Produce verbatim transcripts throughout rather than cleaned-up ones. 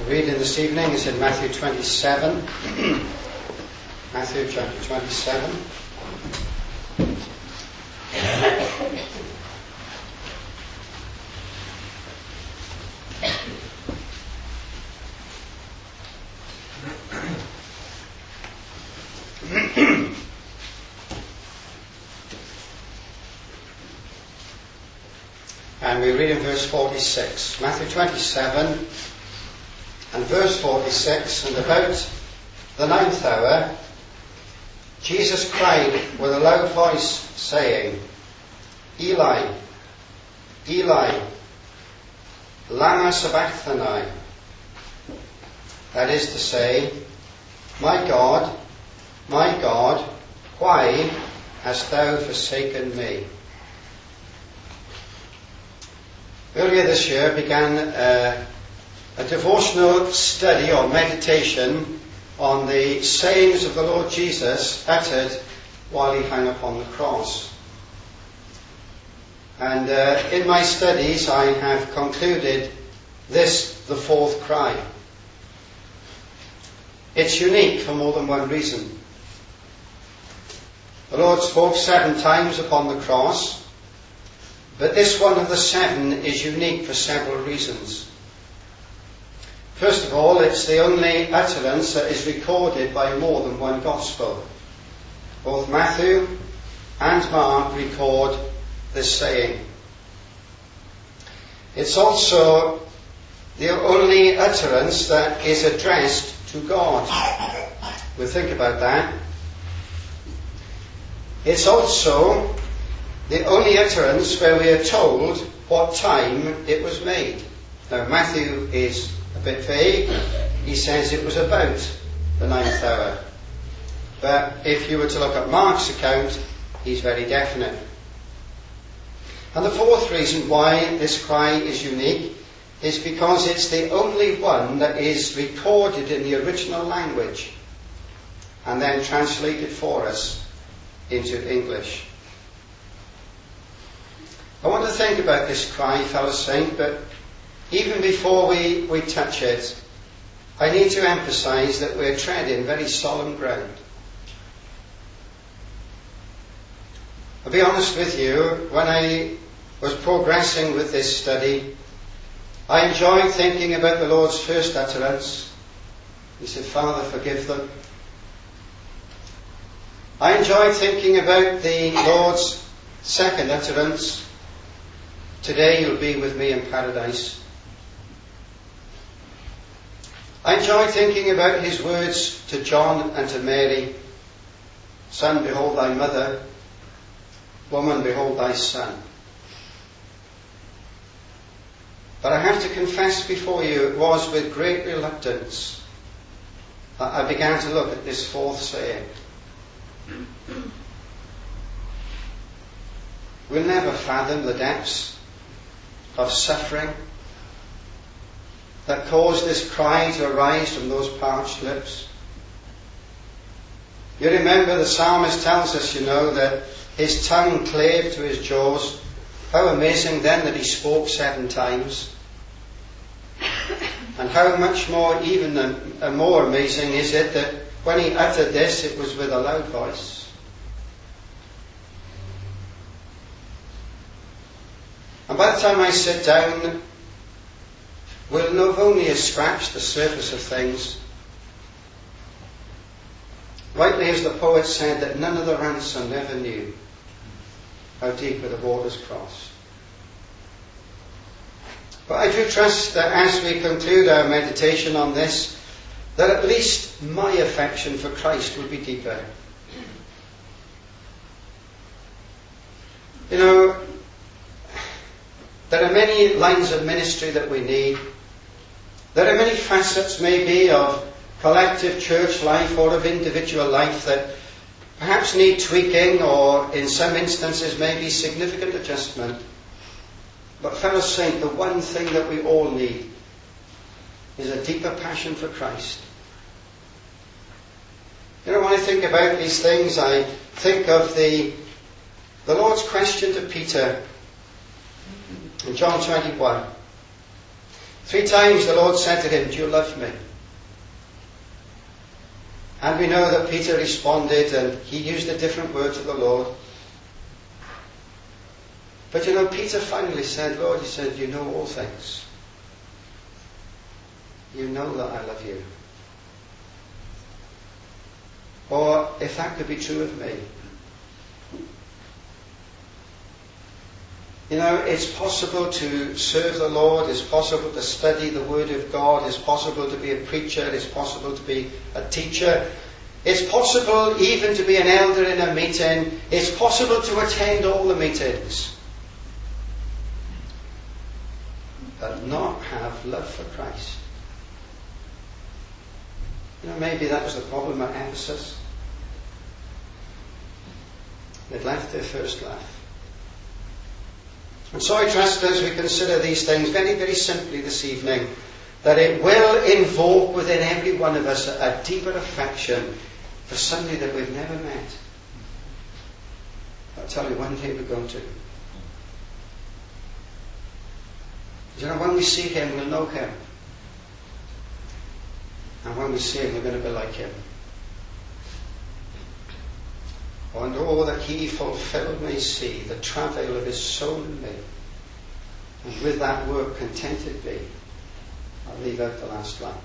reading this evening is in Matthew twenty-seven. Matthew chapter twenty-seven. And we read in verse forty-six. Matthew twenty-seven and verse forty-six. And about the ninth hour, Jesus cried with a loud voice, saying, Eli, Eli, lama sabachthani. That is to say, My God, my God, why hast thou forsaken me? Earlier this year began uh, a devotional study or meditation on the sayings of the Lord Jesus uttered while he hung upon the cross. And uh, in my studies I have concluded this, the fourth cry. It's unique for more than one reason. The Lord spoke seven times upon the cross, but this one of the seven is unique for several reasons. First of all, it's the only utterance that is recorded by more than one Gospel. Both Matthew and Mark record this saying. It's also the only utterance that is addressed to God. We'll think about that. It's also the only utterance where we are told what time it was made. Now, Matthew is a bit vague. He says it was about the ninth hour. But if you were to look at Mark's account, he's very definite. And the fourth reason why this cry is unique is because it's the only one that is recorded in the original language and then translated for us into English. I want to think about this cry, fellow saint, but even before we, we touch it, I need to emphasize that we're treading very solemn ground. I'll be honest with you, when I was progressing with this study, I enjoyed thinking about the Lord's first utterance. He said, Father, forgive them. I enjoyed thinking about the Lord's second utterance. Today you'll be with me in paradise. I enjoy thinking about his words to John and to Mary. Son, behold thy mother. Woman, behold thy son. But I have to confess before you, it was with great reluctance that I began to look at this fourth saying. We'll never fathom the depths of suffering that caused this cry to arise from those parched lips. You remember the psalmist tells us, you know, that his tongue clave to his jaws. How amazing then that he spoke seven times. And how much more, even and more amazing is it that when he uttered this, it was with a loud voice. And by the time I sit down, we'll have only scratched the surface of things. Rightly as the poet said, that none of the ransom ever knew how deep were the waters crossed. But I do trust that as we conclude our meditation on this, that at least my affection for Christ will be deeper. You know, there are many lines of ministry that we need. There are many facets maybe of collective church life or of individual life that perhaps need tweaking or in some instances maybe significant adjustment. But fellow saint, the one thing that we all need is a deeper passion for Christ. You know, when I think about these things, I think of the, the Lord's question to Peter in John twenty-one. Three times the Lord said to him, do you love me? And we know that Peter responded and he used a different word to the Lord. But you know, Peter finally said, Lord, he said, you know all things. You know that I love you. Or if that could be true of me. You know, it's possible to serve the Lord, it's possible to study the Word of God, it's possible to be a preacher, it's possible to be a teacher, it's possible even to be an elder in a meeting, it's possible to attend all the meetings, but not have love for Christ. You know, maybe that was the problem at Ephesus. They'd left their first love. And so I trust as we consider these things very, very simply this evening, that it will invoke within every one of us a, a deeper affection for somebody that we've never met. I'll tell you, one day we're going to. You know, when we see him, we'll know him. And when we see him, we're going to be like him. And oh, that he fulfilled may see the travail of his soul in me. And with that work contented be. I'll leave out the last line.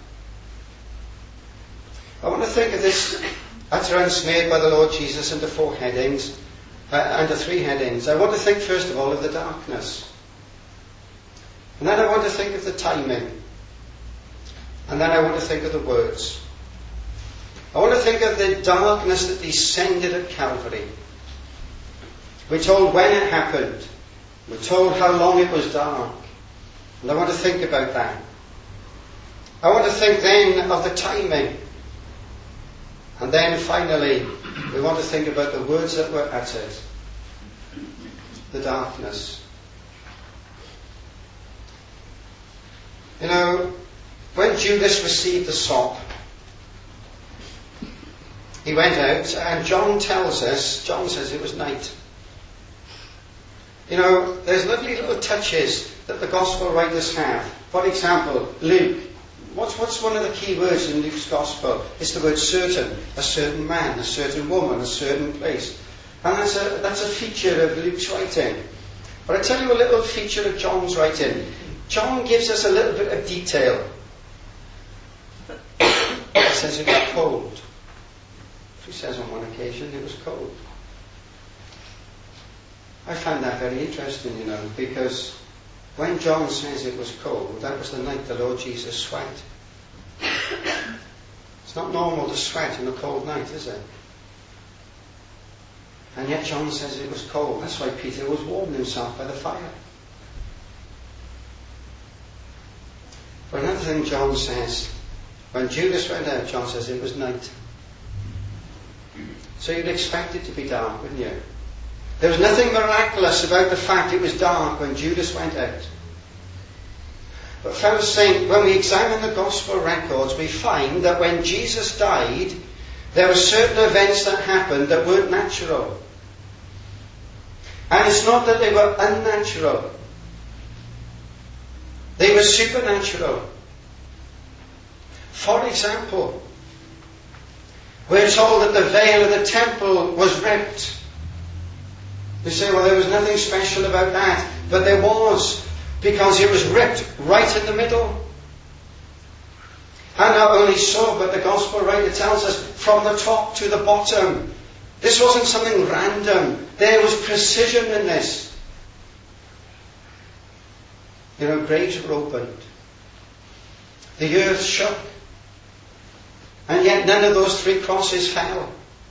I want to think of this utterance made by the Lord Jesus into four headings, uh, under three headings. I want to think first of all of the darkness. And then I want to think of the timing. And then I want to think of the words. I want to think of the darkness that descended at Calvary. We're told when it happened. We're told how long it was dark. And I want to think about that. I want to think then of the timing. And then finally, we want to think about the words that were uttered. The darkness. You know, when Judas received the sop, he went out, and John tells us, John says it was night. You know, there's lovely little touches that the Gospel writers have. For example, Luke. What's, what's one of the key words in Luke's Gospel? It's the word certain. A certain man, a certain woman, a certain place. And that's a, that's a feature of Luke's writing. But I tell you a little feature of John's writing. John gives us a little bit of detail. He says it was cold. He says on one occasion it was cold. I find that very interesting, you know, because when John says it was cold, that was the night the Lord Jesus sweat. It's not normal to sweat on a cold night, is it? And yet John says it was cold. That's why Peter was warming himself by the fire. But another thing John says, when Judas went out, John says it was night. So you'd expect it to be dark, wouldn't you? There was nothing miraculous about the fact it was dark when Judas went out. But fellows saints, when we examine the Gospel records, we find that when Jesus died, there were certain events that happened that weren't natural. And it's not that they were unnatural. They were supernatural. For example, we're told that the veil of the temple was ripped. You say, well, there was nothing special about that. But there was, because it was ripped right in the middle. And not only so, but the Gospel writer tells us from the top to the bottom. This wasn't something random. There was precision in this. You know, graves were opened. The earth shook. And yet none of those three crosses fell.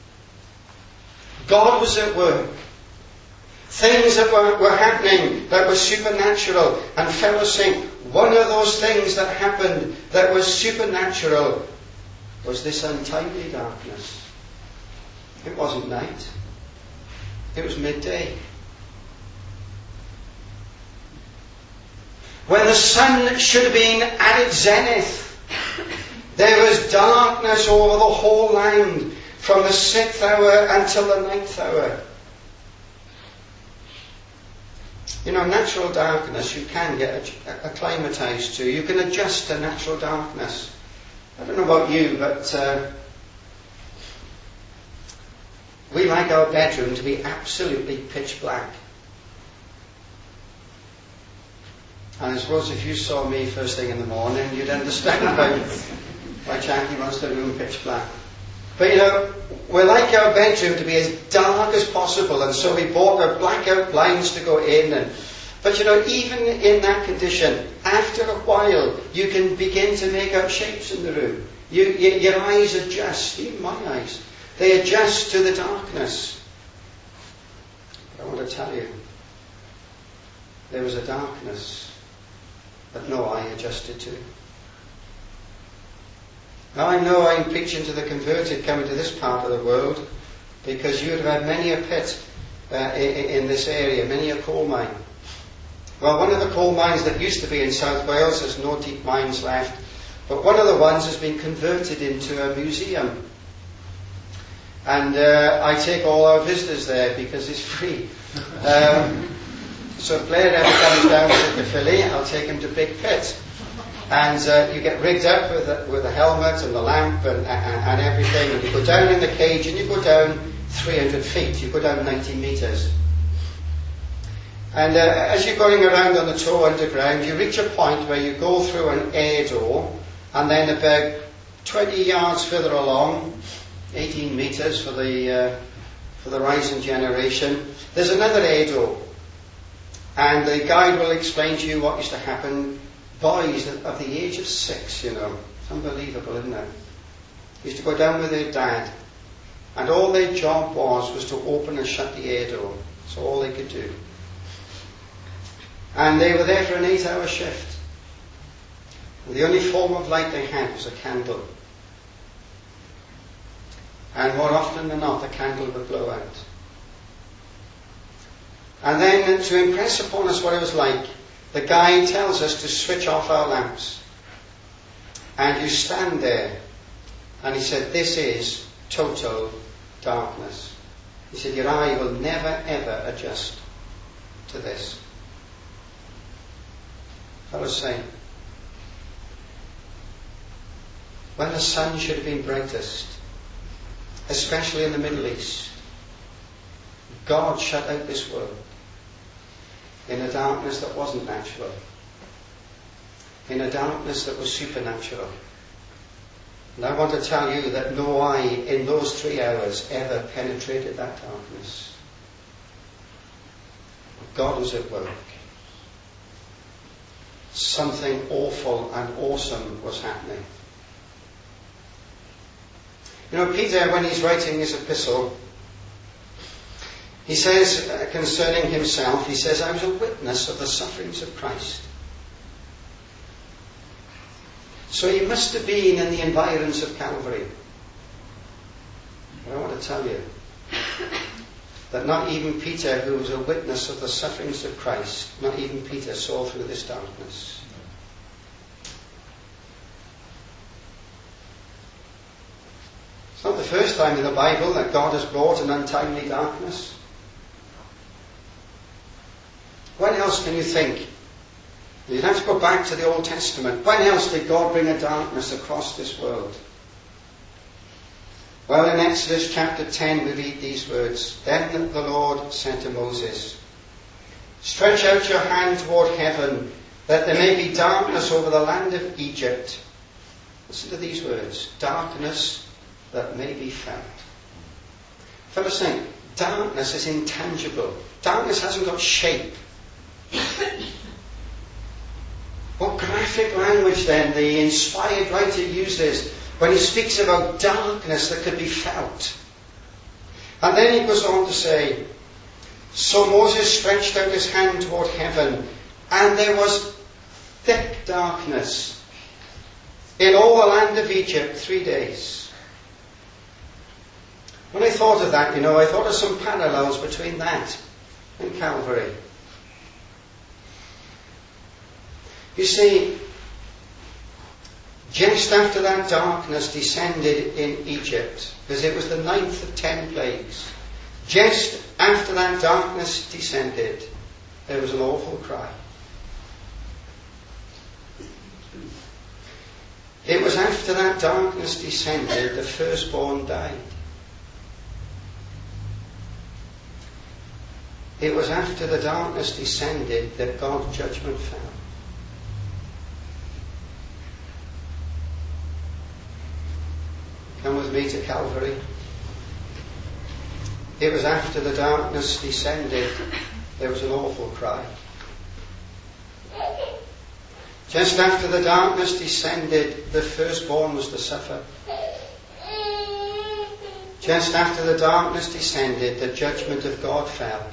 God was at work. Things that were, were happening that were supernatural. And fellows saying, one of those things that happened that was supernatural was this untimely darkness. It wasn't night. It was midday. When the sun should have been at its zenith, there was darkness over the whole land from the sixth hour until the ninth hour. You know, natural darkness you can get acclimatized to. You can adjust to natural darkness. I don't know about you, but uh, we like our bedroom to be absolutely pitch black. And I suppose if you saw me first thing in the morning, you'd understand why, why Jackie wants the room pitch black. But you know, we like our bedroom to be as dark as possible, and so we bought our blackout blinds to go in. And, but you know, even in that condition, after a while, you can begin to make out shapes in the room. You, you, your eyes adjust, even my eyes. They adjust to the darkness. But I want to tell you, there was a darkness that no eye adjusted to. Now I know I'm preaching to the converted coming to this part of the world, because you would have had many a pit uh, in, in this area, many a coal mine. Well, one of the coal mines that used to be in South Wales, there's no deep mines left, but one of the ones has been converted into a museum. And uh, I take all our visitors there because it's free. Um, so if Blair ever comes down to Caerphilly, I'll take him to Big Pit. And uh, you get rigged up with a, with a helmet and the lamp and, and, and everything, and you go down in the cage and you go down three hundred feet, you go down ninety metres. And uh, as you're going around on the tour underground, you reach a point where you go through an air door, and then about twenty yards further along, eighteen metres for the uh, for the rising generation, there's another air door. And the guide will explain to you what used to happen. Boys of the age of six, you know. It's unbelievable, isn't it? Used to go down with their dad. And all their job was was to open and shut the air door. That's all they could do. And they were there for an eight-hour shift. And the only form of light they had was a candle. And more often than not, the candle would blow out. And then, to impress upon us what it was like, the guide tells us to switch off our lamps. And you stand there. And he said, this is total darkness. He said, your eye will never ever adjust to this. I was saying, when the sun should have been brightest, especially in the Middle East, God shut out this world in a darkness that wasn't natural, in a darkness that was supernatural. And I want to tell you that no eye in those three hours ever penetrated that darkness. God was at work. Something awful and awesome was happening. You know, Peter, when he's writing his epistle, he says uh, concerning himself, he says, I was a witness of the sufferings of Christ. So he must have been in the environs of Calvary. But I want to tell you that not even Peter, who was a witness of the sufferings of Christ, not even Peter saw through this darkness. It's not the first time in the Bible that God has brought an untimely darkness. When else can you think? You'd have to go back to the Old Testament. When else did God bring a darkness across this world? Well, in Exodus chapter ten we read these words. Then the Lord said to Moses, stretch out your hand toward heaven, that there may be darkness over the land of Egypt. Listen to these words. Darkness that may be felt. Fellas think, darkness is intangible. Darkness hasn't got shape. What graphic language then the inspired writer uses when he speaks about darkness that could be felt. And then he goes on to say, so Moses stretched out his hand toward heaven, and there was thick darkness in all the land of Egypt three days. When I thought of that, you know, I thought of some parallels between that and Calvary. You see, just after that darkness descended in Egypt, because it was the ninth of ten plagues, just after that darkness descended, there was an awful cry. It was after that darkness descended, the firstborn died. It was after the darkness descended that God's judgment fell. Come with me to Calvary. It was after the darkness descended, there was an awful cry. Just after the darkness descended, the firstborn was to suffer. Just after the darkness descended, the judgment of God fell.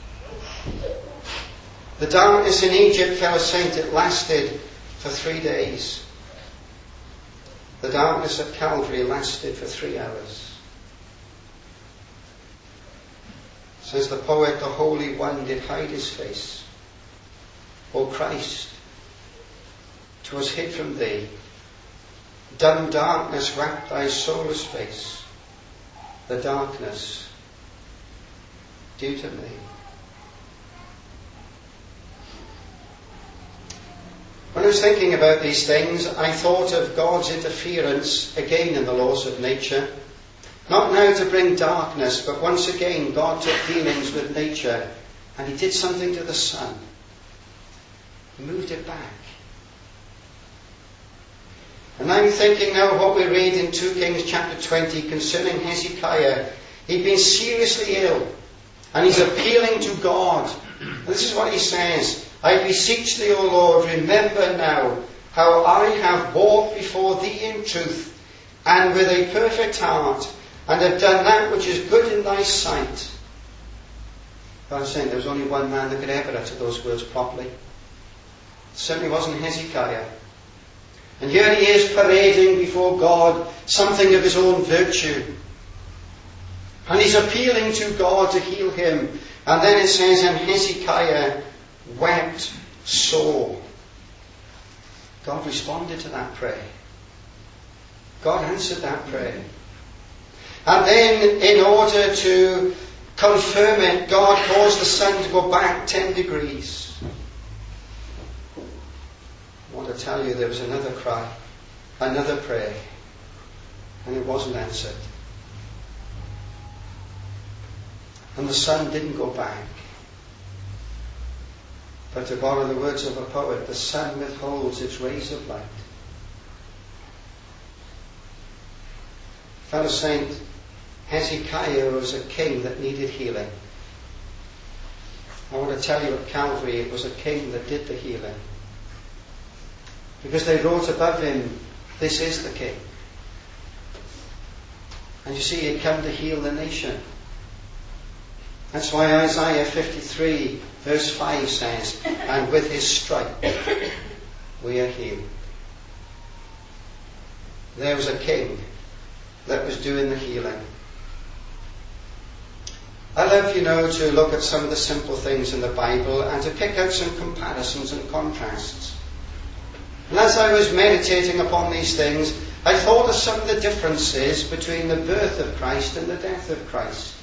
The darkness in Egypt, fellow saint, it lasted for three days. The darkness at Calvary lasted for three hours. Says the poet, the Holy One did hide his face. O Christ, 'twas hid from thee. Dumb darkness wrapped thy soulless face. The darkness due to me. When I was thinking about these things, I thought of God's interference again in the laws of nature. Not now to bring darkness, but once again God took dealings with nature and he did something to the sun. He moved it back. And I'm thinking now of what we read in Second Kings chapter twenty concerning Hezekiah. He'd been seriously ill and he's appealing to God. And this is what he says. I beseech thee, O Lord, remember now how I have walked before thee in truth and with a perfect heart, and have done that which is good in thy sight. I was saying there was only one man that could ever utter those words properly. It certainly wasn't Hezekiah. And here he is parading before God something of his own virtue. And he's appealing to God to heal him. And then it says, and Hezekiah wept sore. God responded to that prayer. God answered that prayer. And then, in order to confirm it, God caused the sun to go back ten degrees. I want to tell you there was another cry, another prayer, and it wasn't answered. And the sun didn't go back. But to borrow the words of a poet, the sun withholds its rays of light. Fellow saint, Hezekiah was a king that needed healing. I want to tell you at Calvary it was a king that did the healing. Because they wrote above him, this is the king. And you see, he had come to heal the nation. That's why Isaiah fifty-three verse five says, and with his stripe we are healed. There was a king that was doing the healing. I love, you know, to look at some of the simple things in the Bible and to pick out some comparisons and contrasts. And as I was meditating upon these things, I thought of some of the differences between the birth of Christ and the death of Christ.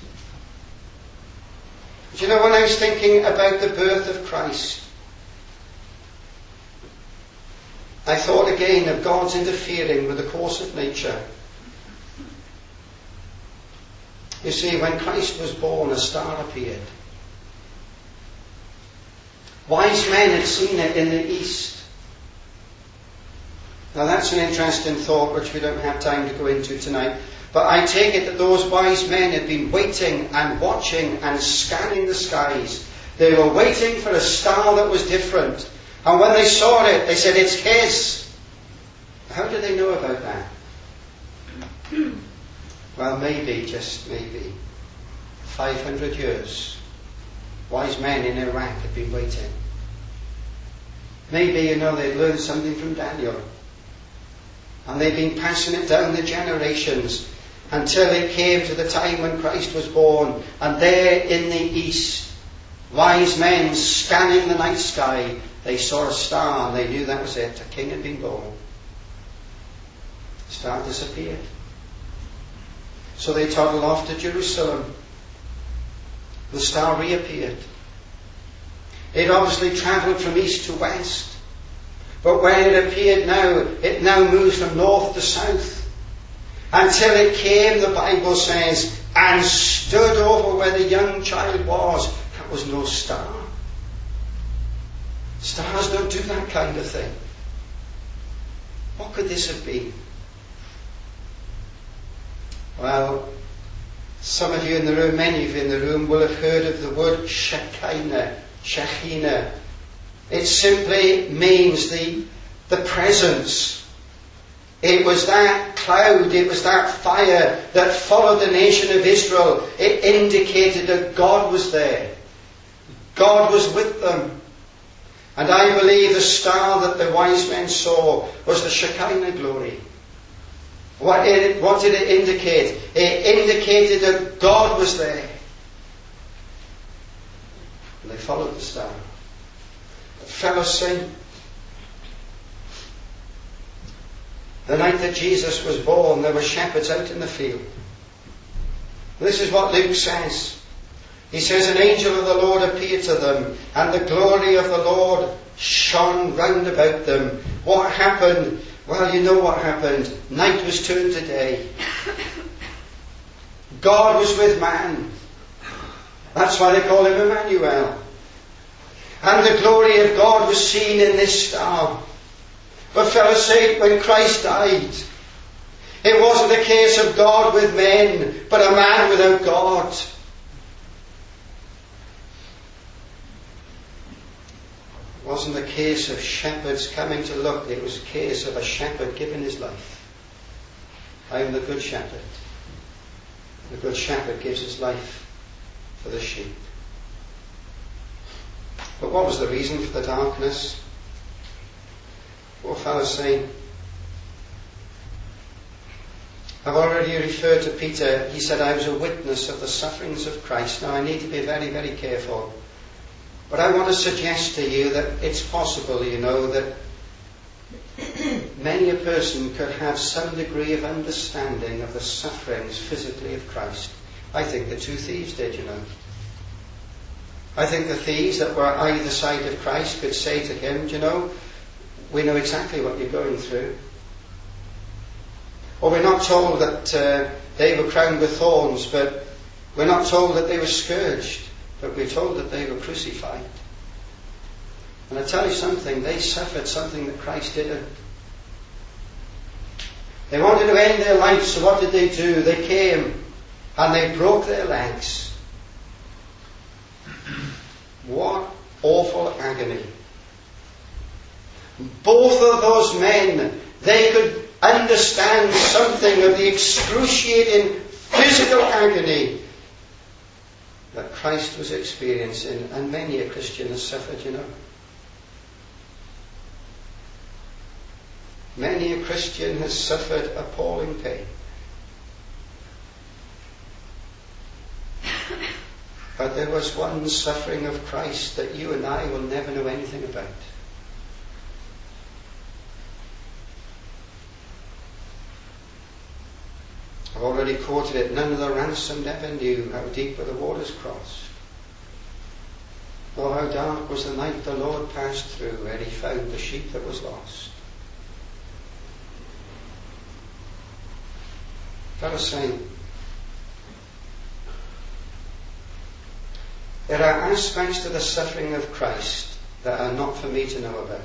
Do you know, when I was thinking about the birth of Christ, I thought again of God's interfering with the course of nature. You see, when Christ was born, a star appeared. Wise men had seen it in the east. Now that's an interesting thought which we don't have time to go into tonight. But I take it that those wise men had been waiting and watching and scanning the skies. They were waiting for a star that was different. And when they saw it, they said, it's his. How did they know about that? Well, maybe, just maybe, five hundred years, wise men in Iraq had been waiting. Maybe, you know, they'd learned something from Daniel. And they'd been passing it down the generations until it came to the time when Christ was born. And there in the east, wise men scanning the night sky, they saw a star and they knew that was it. A king had been born. The star disappeared. So they toddled off to Jerusalem. The star reappeared. it obviously travelled from east to west. But when it appeared now, it now moves from north to south. Until it came, the Bible says, and stood over where the young child was. That was no star. Stars don't do that kind of thing. What could this have been? Well, some of you in the room, many of you in the room, will have heard of the word Shekinah. Shekinah. It simply means the, the presence. It was that cloud, it was that fire that followed the nation of Israel. It indicated that God was there. God was with them. And I believe the star that the wise men saw was the Shekinah glory. What, it, what did it indicate? It indicated that God was there. And they followed the star. Fellow saint, the night that Jesus was born, there were shepherds out in the field. This is what Luke says. He says, an angel of the Lord appeared to them, and the glory of the Lord shone round about them. What happened? Well, you know what happened. Night was turned to day. God was with man. That's why they call him Emmanuel. And the glory of God was seen in this star. But fellow saint, when Christ died, it wasn't a case of God with men, but a man without God. It wasn't a case of shepherds coming to look, it was a case of a shepherd giving his life. I am the good shepherd. The good shepherd gives his life for the sheep. But what was the reason for the darkness? Well, fellow saint, I've already referred to Peter. He said, I was a witness of the sufferings of Christ. Now I need to be very, very careful. But I want to suggest to you that it's possible, you know, that many a person could have some degree of understanding of the sufferings physically of Christ. I think the two thieves did, you know. I think the thieves that were either side of Christ could say to him, do you know, we know exactly what you're going through. Or we're not told that uh, they were crowned with thorns, but we're not told that they were scourged, but we're told that they were crucified. And I tell you something, they suffered something that Christ didn't. They wanted to end their life, so what did they do? They came and they broke their legs. What awful agony. Both of those men, they could understand something of the excruciating physical agony that Christ was experiencing, and many a Christian has suffered, you know. Many a Christian has suffered appalling pain. But there was one suffering of Christ that you and I will never know anything about. I've already quoted it. None of the ransomed ever knew how deep were the waters crossed, or how dark was the night the Lord passed through, where he found the sheep that was lost. Fellow saint, there are aspects to the suffering of Christ that are not for me to know about.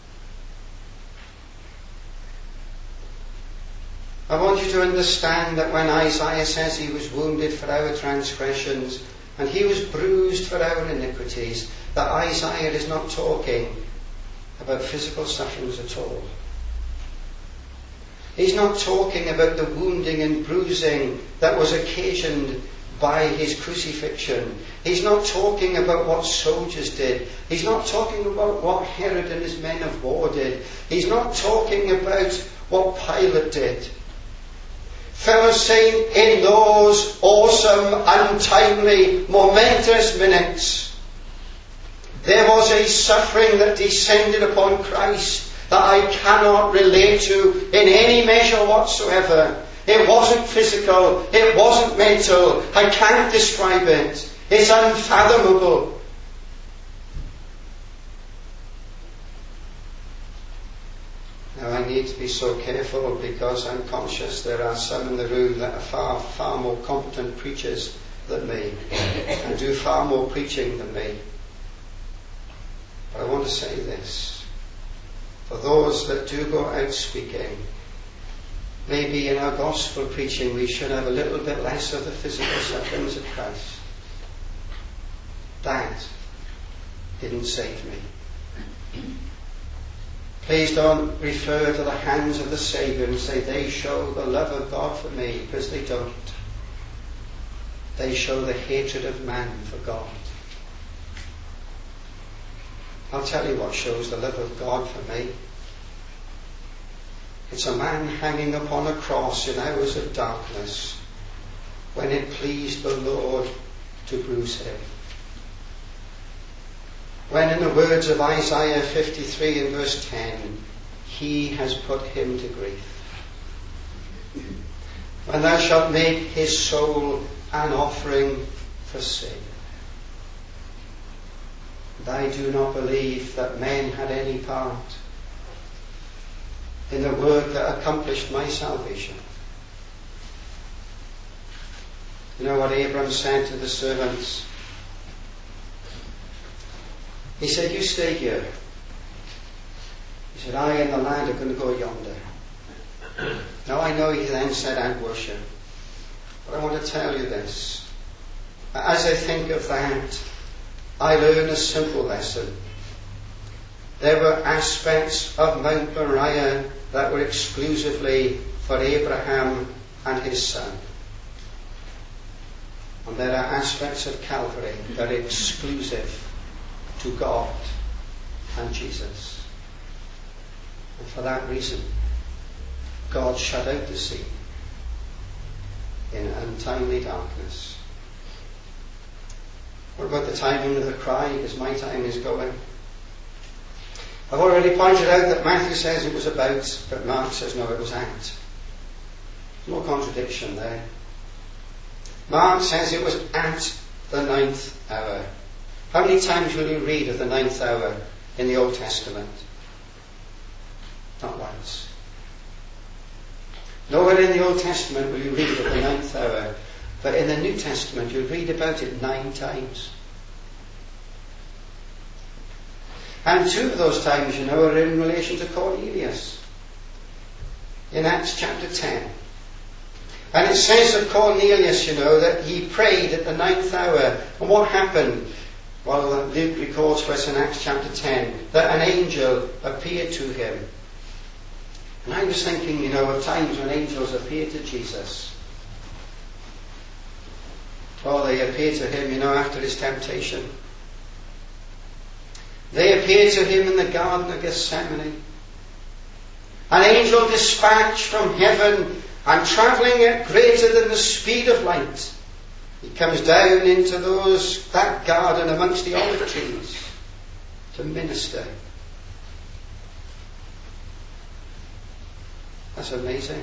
I want you to understand that when Isaiah says he was wounded for our transgressions and he was bruised for our iniquities, that Isaiah is not talking about physical sufferings at all. He's not talking about the wounding and bruising that was occasioned by his crucifixion. He's not talking about what soldiers did. He's not talking about what Herod and his men of war did. He's not talking about what Pilate did. Fellow saint, in those awesome, untimely, momentous minutes, there was a suffering that descended upon Christ that I cannot relate to in any measure whatsoever. It wasn't physical, it wasn't mental, I can't describe it. It's unfathomable. need to be so careful because I'm conscious there are some in the room that are far, far more competent preachers than me and do far more preaching than me. But I want to say this. For those that do go out speaking, maybe in our gospel preaching we should have a little bit less of the physical sufferings of Christ. That didn't save me. Please don't refer to the hands of the Saviour and say they show the love of God for me, because they don't. They show the hatred of man for God. I'll tell you what shows the love of God for me. It's a man hanging upon a cross in hours of darkness when it pleased the Lord to bruise him. When, in the words of Isaiah fifty-three and verse ten, he has put him to grief. When thou shalt make his soul an offering for sin. And I do not believe that men had any part in the work that accomplished my salvation. You know what Abram said to the servants? He said, you stay here. He said, I and the lad are going to go yonder. Now I know he then said, and worship. But I want to tell you this. As I think of that, I learn a simple lesson. There were aspects of Mount Moriah that were exclusively for Abraham and his son. And there are aspects of Calvary that are exclusive to God and Jesus. And for that reason, God shut out the sea in untimely darkness. What about the timing of the cry? Because my time is going. I've already pointed out that Matthew says it was about, but Mark says no, it was at. There's no contradiction there. Mark says it was at the ninth hour. How many times will you read of the ninth hour in the Old Testament? Not once. Nowhere in the Old Testament will you read of the ninth hour, but in the New Testament you'll read about it nine times. And two of those times, you know, are in relation to Cornelius. In Acts chapter ten. And it says of Cornelius, you know, that he prayed at the ninth hour. And what happened? Well, Luke records for us in Acts chapter ten that an angel appeared to him. And I was thinking, you know, of times when angels appeared to Jesus. Well, they appeared to him, you know, after his temptation. They appeared to him in the Garden of Gethsemane. An angel dispatched from heaven and travelling at greater than the speed of light. He comes down into those that garden amongst the olive trees to minister. That's amazing.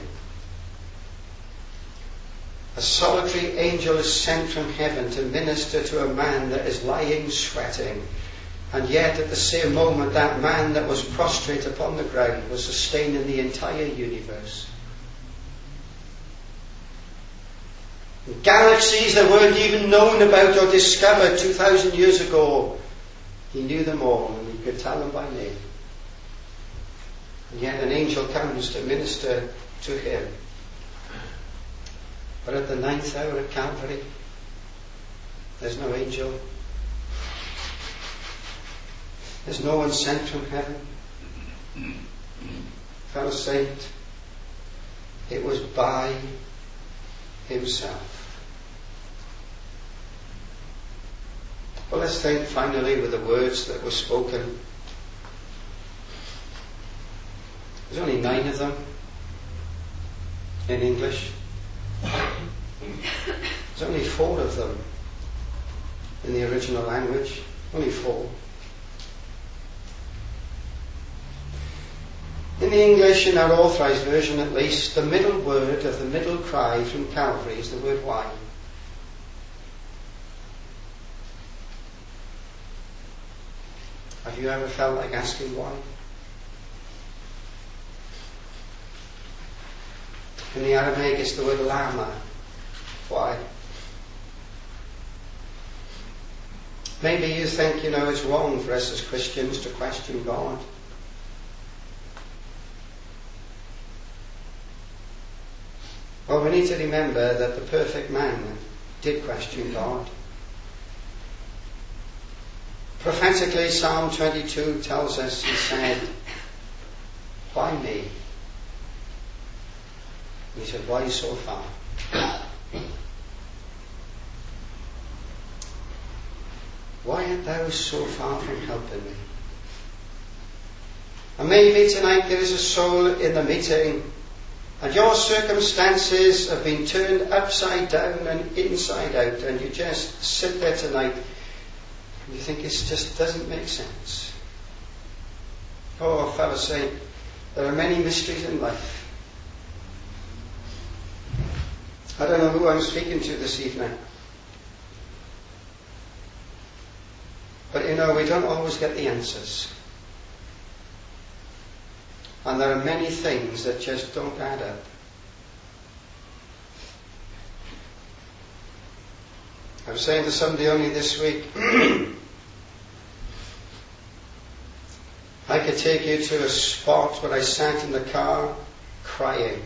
A solitary angel is sent from heaven to minister to a man that is lying sweating. And yet at the same moment that man that was prostrate upon the ground was sustaining the entire universe. Galaxies that weren't even known about or discovered two thousand years ago. He knew them all and he could tell them by name. And yet an angel comes to minister to him. But at the ninth hour at Calvary, there's no angel. There's no one sent from heaven. Fellow saint, it was by himself. Well, let's think finally with the words that were spoken. There's only nine of them in English. There's only four of them in the original language. Only four. In the English, in our authorised version at least, the middle word of the middle cry from Calvary is the word why. Have you ever felt like asking why? In the Aramaic it's the word lama. Why? Maybe you think, you know, it's wrong for us as Christians to question God. Well, we need to remember that the perfect man did question God. Prophetically, Psalm twenty-two tells us, he said, why me? He said, why so far? Why art thou so far from helping me? And maybe tonight there is a soul in the meeting and your circumstances have been turned upside down and inside out, and you just sit there tonight and you think it just doesn't make sense. Oh, fellow saint, there are many mysteries in life. I don't know who I'm speaking to this evening. But you know, we don't always get the answers. And there are many things that just don't add up. I was saying to somebody only this week, I could take you to a spot where I sat in the car crying.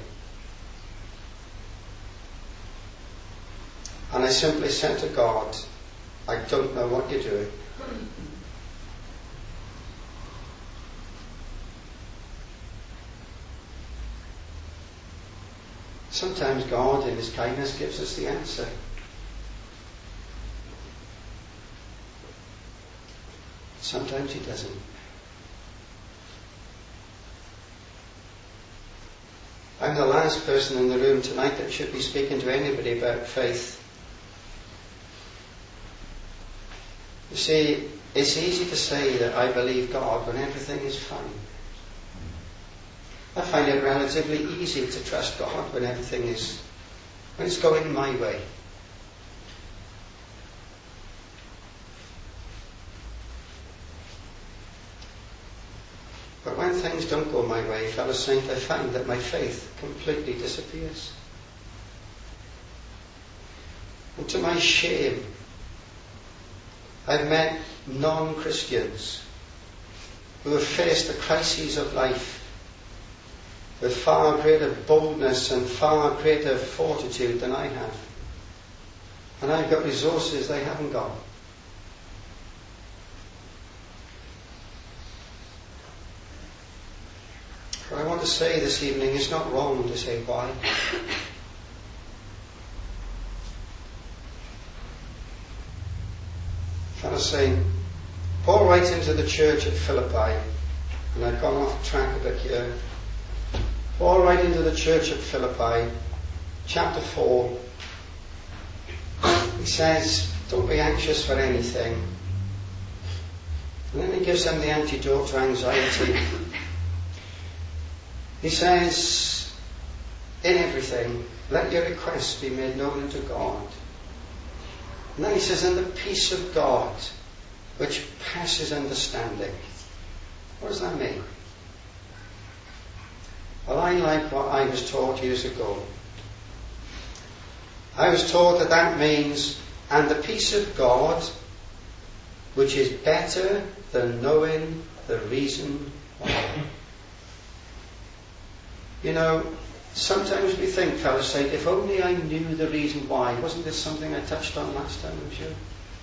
And I simply said to God, I don't know what you're doing. Sometimes God, in His kindness, gives us the answer. Sometimes He doesn't. I'm the last person in the room tonight that should be speaking to anybody about faith. You see, it's easy to say that I believe God when everything is fine. I find it relatively easy to trust God when everything is, when it's going my way. But when things don't go my way, fellow saint, I find that my faith completely disappears. And to my shame, I've met non-Christians who have faced the crises of life with far greater boldness and far greater fortitude than I have. And I've got resources they haven't got. What I want to say this evening is not wrong to say why. I was saying, Paul writes into the church at Philippi, and I've gone off track a bit here. Paul writes into the church at Philippi, chapter four. He says, don't be anxious for anything. And then he gives them the antidote to anxiety. He says, in everything, let your requests be made known unto God. And then he says, and the peace of God, which passes understanding. What does that mean? Well, I like what I was taught years ago. I was taught that that means, and the peace of God, which is better than knowing the reason why. You know, sometimes we think, fellas, say, if only I knew the reason why. Wasn't this something I touched on last time, I'm sure?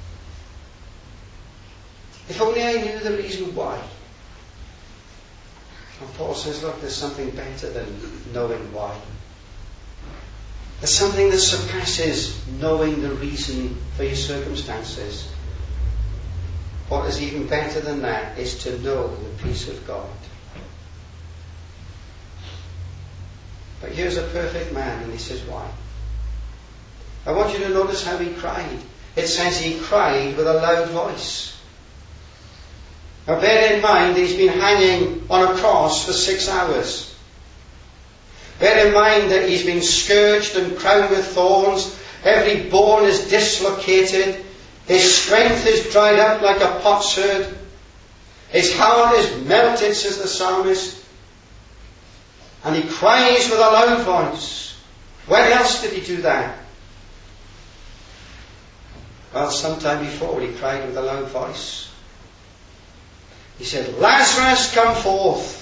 If only I knew the reason why. And Paul says, look, there's something better than knowing why. There's something that surpasses knowing the reason for your circumstances. What is even better than that is to know the peace of God. But here's a perfect man, and he says, why? I want you to notice how he cried. It says he cried with a loud voice. Now bear in mind, he's been hanging on a cross for six hours. Bear in mind that he's been scourged and crowned with thorns. Every bone is dislocated. His strength is dried up like a potsherd. His heart is melted, says the psalmist. And he cries with a loud voice. When else did he do that? Well, sometime before he cried with a loud voice. He said, Lazarus, come forth.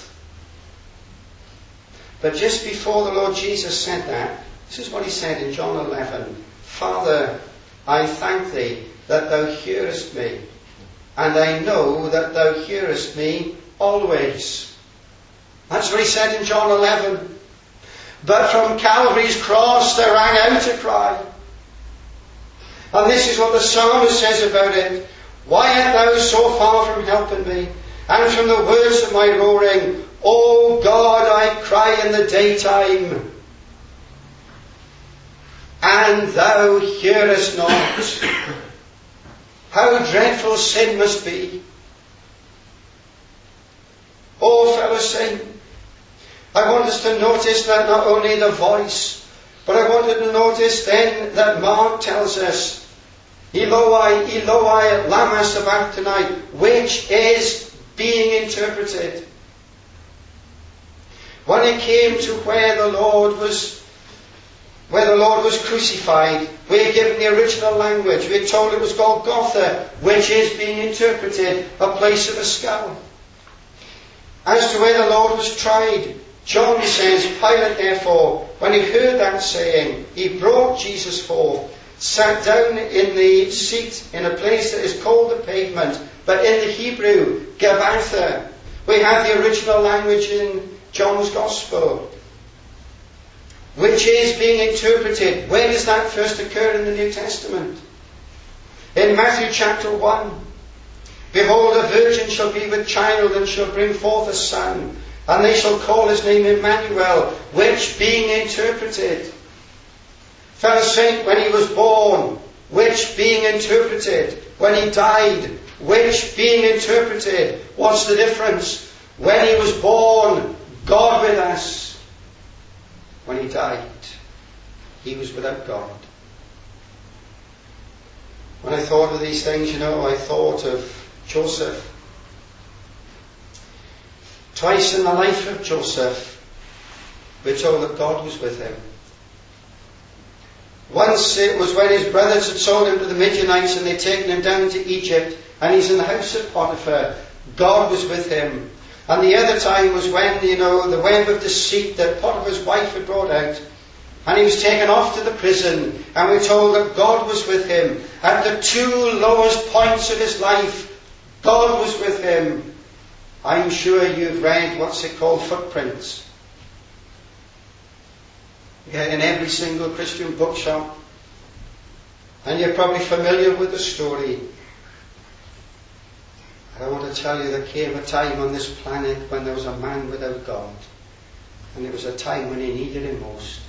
But just before the Lord Jesus said that, this is what he said in John eleven. Father, I thank thee that thou hearest me, and I know that thou hearest me always. That's what he said in John eleven. But from Calvary's cross there rang out a cry. And this is what the psalmist says about it. Why art thou so far from helping me? And from the words of my roaring, O God, I cry in the daytime, and thou hearest not. How dreadful sin must be. Oh, fellow saint, I want us to notice that not only the voice, but I want you to notice then that Mark tells us, Eloi, Eloi, lama sabachthani, which is being interpreted. When it came to where the Lord was, where the Lord was crucified, we are given the original language. We are told it was Golgotha, which is being interpreted a place of a skull. As to where the Lord was tried, John says, Pilate therefore, when he heard that saying, he brought Jesus forth, sat down in the seat in a place that is called the pavement, but in the Hebrew, Gabbatha. We have the original language in John's Gospel, which is being interpreted. Where does that first occur in the New Testament? In Matthew chapter one. Behold, a virgin shall be with child and shall bring forth a son, and they shall call his name Emmanuel, which being interpreted. Fellow saint, when he was born, which being interpreted. When he died, which being interpreted. What's the difference? When he was born, God with us. When he died, he was without God. When I thought of these things, you know, I thought of Joseph. Twice in the life of Joseph, we're told that God was with him. Once it was when his brothers had sold him to the Midianites and they'd taken him down to Egypt, and he's in the house of Potiphar. God was with him. And the other time was when, you know, the web of deceit that Potiphar's wife had brought out, and he was taken off to the prison, and we're told that God was with him. At the two lowest points of his life, God was with him. I'm sure you've read, what's it called, Footprints. Yeah, in every single Christian bookshop. And you're probably familiar with the story. I want to tell you there came a time on this planet when there was a man without God. And it was a time when he needed him most.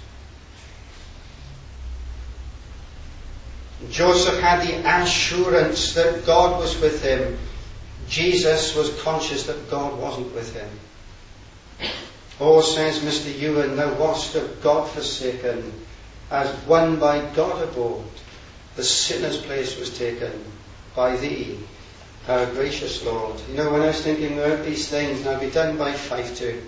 Joseph had the assurance that God was with him. Jesus was conscious that God wasn't with him. Oh, says Mister Ewan, thou wast of God forsaken, as one by God abode. The sinner's place was taken by thee, our gracious Lord. You know, when I was thinking about these things, and I'll be done by five two,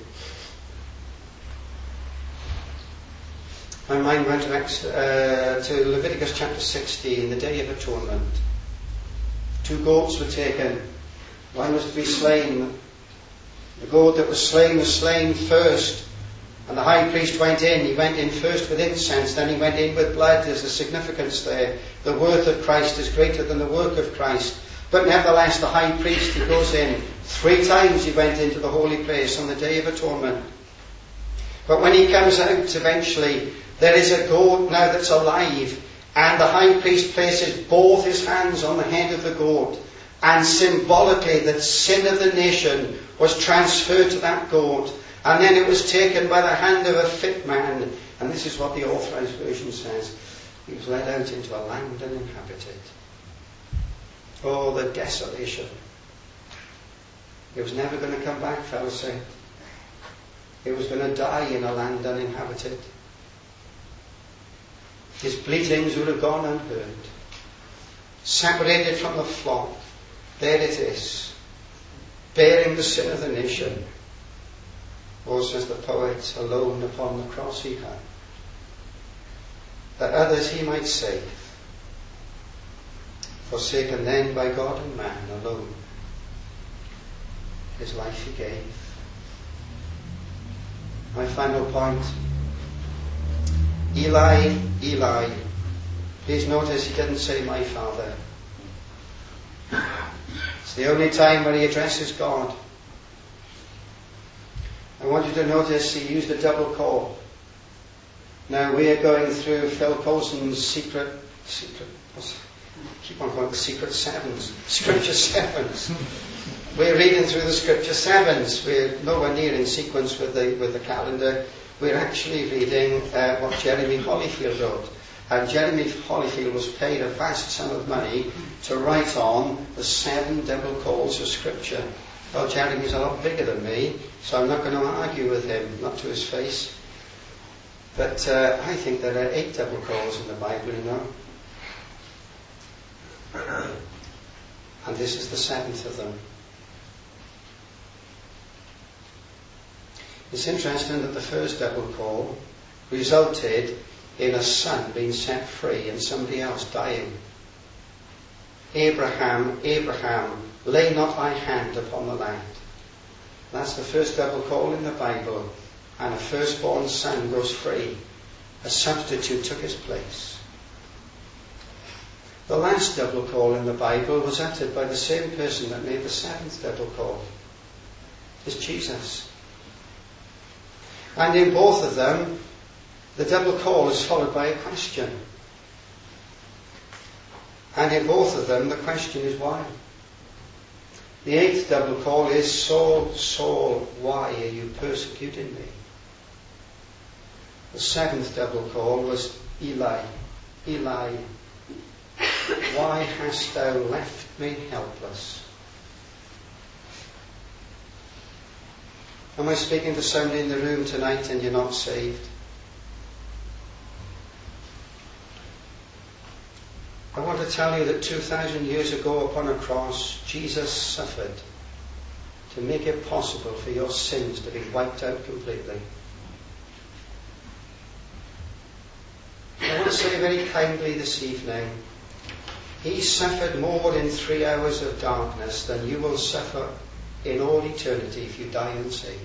my mind went to, uh, to Leviticus chapter sixteen, the Day of Atonement. Two goats were taken. One was to be slain. The goat that was slain was slain first. And the high priest went in. He went in first with incense, then he went in with blood. There's a significance there. The worth of Christ is greater than the work of Christ. But nevertheless, the high priest, he goes in. Three times he went into the holy place on the Day of Atonement. But when he comes out eventually, there is a goat now that's alive. And the high priest places both his hands on the head of the goat. And symbolically, the sin of the nation was transferred to that goat. And then it was taken by the hand of a fit man. And this is what the Authorized Version says. He was led out into a land uninhabited. Oh, the desolation. It was never going to come back, fellow saint. It was going to die in a land uninhabited. His bleatings would have gone unheard. Separated from the flock. There it is. Bearing the sin of the nation. Or, says the poet, alone upon the cross he hung. that others he might save, forsaken then by God and man alone, his life he gave. My final point, Eli, Eli. Please notice he didn't say my father. It's the only time when he addresses God. I want you to notice he used a double call. Now we are going through Phil Coulson's secret, secret, keep on calling it the secret sevens, scripture sevens. We're reading through the scripture sevens. We're nowhere near in sequence with the with the calendar. We're actually reading uh, what Jeremy Holyfield wrote. And Jeremy Holyfield was paid a vast sum of money to write on the seven double calls of scripture. Well, Jeremy's a lot bigger than me, so I'm not going to argue with him, not to his face. But uh, I think there are eight double calls in the Bible, you know. And this is the seventh of them. It's interesting that the first double call resulted in a son being set free and somebody else dying. Abraham, Abraham, lay not thy hand upon the land. That's the first double call in the Bible. And a firstborn son goes free. A substitute took his place. The last double call in the Bible was uttered by the same person that made the seventh double call. It's Jesus. And in both of them, the double call is followed by a question. And in both of them, the question is why. The eighth double call is, Saul, Saul, why are you persecuting me? The seventh double call was, Eli, Eli, why hast thou left me helpless? Am I speaking to somebody in the room tonight and you're not saved? I want to tell you that two thousand years ago upon a cross, Jesus suffered to make it possible for your sins to be wiped out completely. I want to say very kindly this evening, he suffered more in three hours of darkness than you will suffer in all eternity if you die unsaved.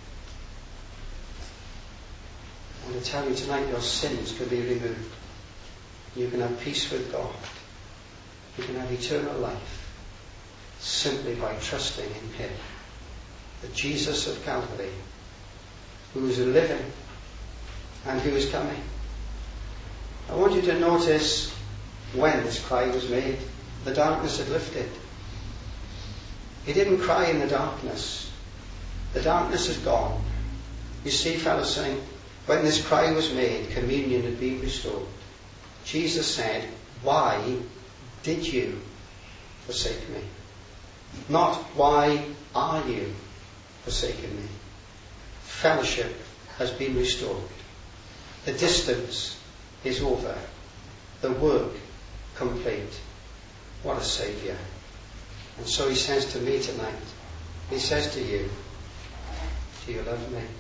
I want to tell you tonight your sins can be removed. You can have peace with God. You can have eternal life simply by trusting in him, the Jesus of Calvary, who is living and who is coming. I want you to notice when this cry was made, the darkness had lifted. He didn't cry in the darkness. The darkness is gone. You see, fellow saint, when this cry was made, communion had been restored. Jesus said, why did you forsake me? Not why are you forsaking me? Fellowship has been restored. The distance is over. The work complete. What a Saviour. And so he says to me tonight, he says to you, do you love me?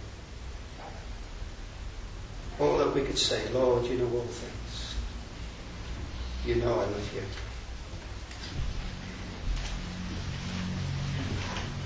All that we could say, Lord, you know all things. You know I love you.